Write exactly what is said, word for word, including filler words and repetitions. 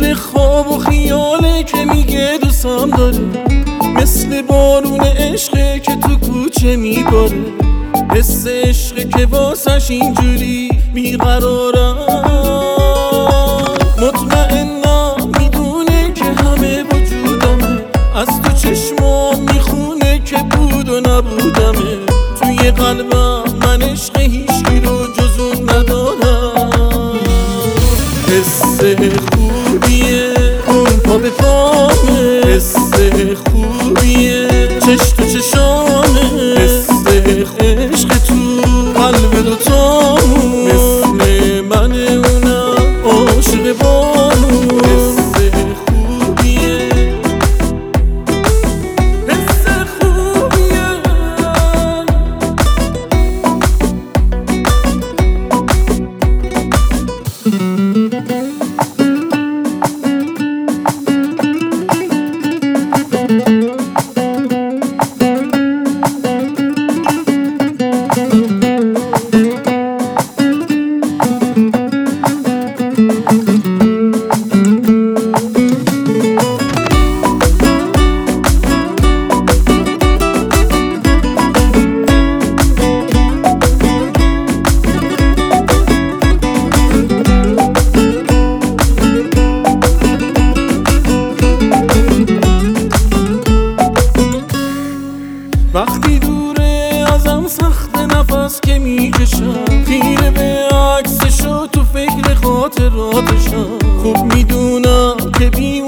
مثل خواب و خیاله که میگه دوستم داره، مثل بارون عشقه که تو کوچه میباره، حس عشقه که واسش اینجوری بیقرارم. مطمئنم میدونه که همه وجودمه، از تو چشمام میخونه که بود و نبودمه. توی قلبم من عشق هیچی رو جز اون ندارم. حس خوبیه اون پا به پامه، حس خوبیه چش تو چشامه، حس عشق تو قلب دوتامون، مثل من اونم عاشق بامون. حس خوبیه حس خوبیه وقتی دوره ازم سخت نفس که میکشم، خیره به عکسشو تو فکر خاطراتشم. خوب میدونم که بی